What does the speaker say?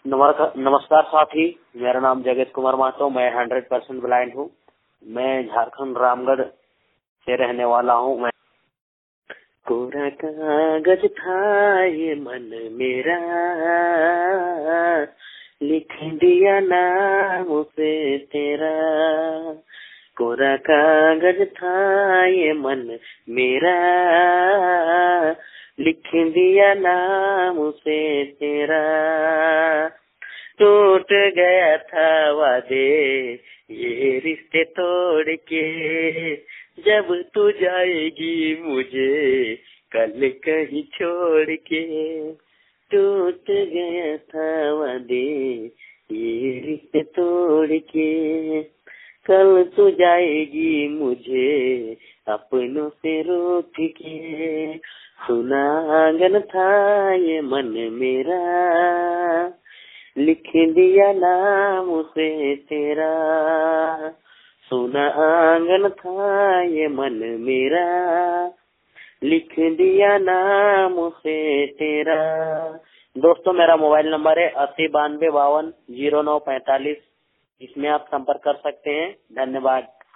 नमस्कार साथी, मेरा नाम जगत कुमार महतो। मैं 100% ब्लाइंड हूँ। मैं झारखंड रामगढ़ से रहने वाला हूँ। मैं कोरा कागज था ये मन मेरा, लिख दिया नाम उसे तेरा। कोरा कागज था ये मन मेरा, लिख दिया नाम उसे तेरा। टूट गया था वादे ये रिश्ते तोड़ के, जब तू जाएगी मुझे कल कहीं छोड़ के। टूट गया था वादे ये रिश्ते तोड़ के, कल तू जाएगी मुझे अपनों से रोक के। सुना आंगन था ये मन मेरा, लिख दिया नाम उसे तेरा। सुना आंगन था ये मन मेरा, लिख दिया नाम उसे तेरा। दोस्तों, मेरा मोबाइल नंबर है 80 92 52 09 45। इसमें आप संपर्क कर सकते हैं। धन्यवाद।